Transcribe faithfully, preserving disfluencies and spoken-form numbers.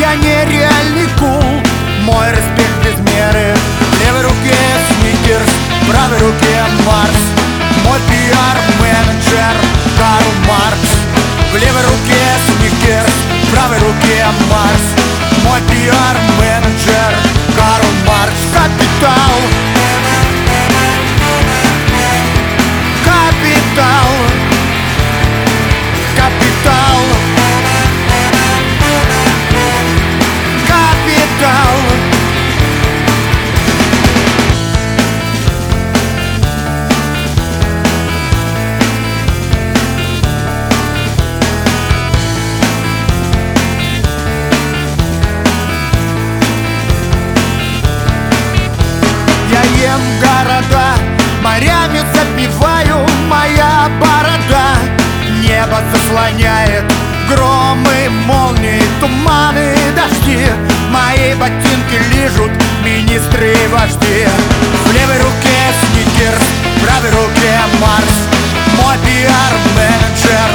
я нереальный кул. Мой респект без меры. В левой руке Сникерс, в правой руке Марс. Мой пиар-менеджер Карл Маркс. В левой руке Сникерс, в правой руке Марс. Мой пиар-менеджер Карл Маркс. Капитал, капитал, капитал, капитал. Я ем города, морями запиваю, моя борода. Небо заслоняет громы, молнии, туманы, дожди. Мои ботинки лижут министры и вожди. В левой руке Сникерс, в правой руке Марс. Мой пиар-менеджер